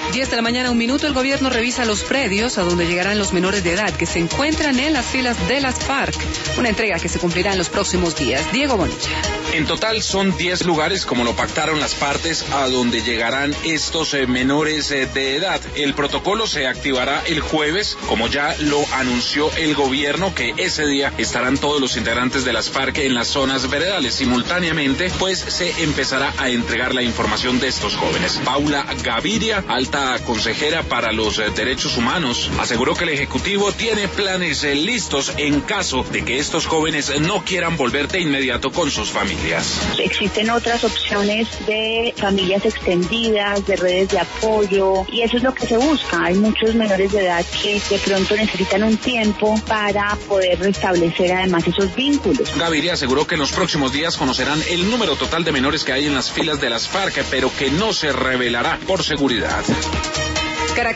10 de la mañana, 1 minuto. El gobierno revisa los predios a donde llegarán los menores de edad que se encuentran en las filas de las FARC. Una entrega que se cumplirá en los próximos días. Diego Bonilla. En total son 10 lugares, como lo pactaron las partes, a donde llegarán estos menores de edad. El protocolo se activará el jueves, como ya lo anunció el gobierno, que ese día estarán todos los integrantes de las FARC en las zonas veredales. Simultáneamente, pues se empezará a entregar la información de estos jóvenes. Paula Gaviria, alta consejera para los derechos humanos, aseguró que el Ejecutivo tiene planes listos en caso de que estos jóvenes no quieran volver de inmediato con sus familias. Existen otras opciones de familias extendidas, de redes de apoyo, y eso es lo que se busca. Hay muchos menores de edad que de pronto necesitan un tiempo para poder restablecer además esos vínculos. Gaviria aseguró que en los próximos días conocerán el número total de menores que hay en las filas de las FARC, pero que no se revelará por seguridad.